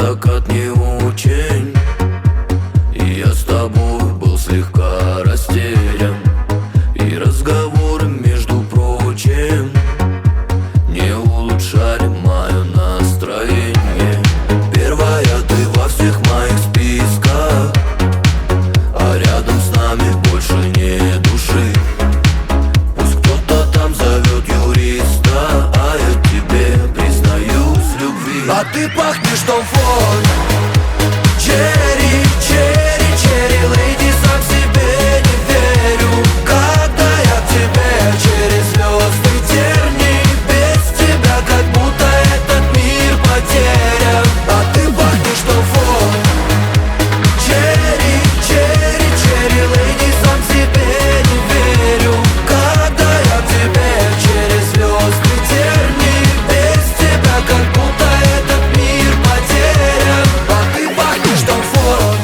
закат не очень, и я с тобой был слегка растерян. И разговоры, между прочим, не улучшали мое настроение. Первая ты во всех моих списках, а рядом с нами больше не души. Пусть кто-то там зовет юриста, а я тебе признаюсь в любви. А ты пахнешь Том Форд, черри, черри, черри леди, сам себе не верю, когда я к тебе через звезды терни. Без тебя как будто этот мир потерян. А ты пахнешь Том Форд, черри, черри, черри леди, сам себе не верю, когда я к тебе через звезды терни. Без тебя как будто этот мир потерян. А ты пахнешь Том Форд,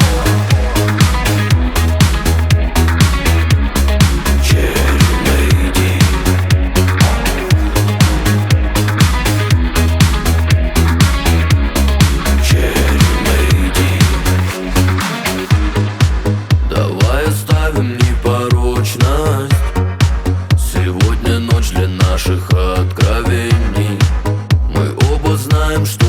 черри леди. Черри леди. Давай оставим непорочность. Сегодня ночь для наших откровений. Мы оба знаем, что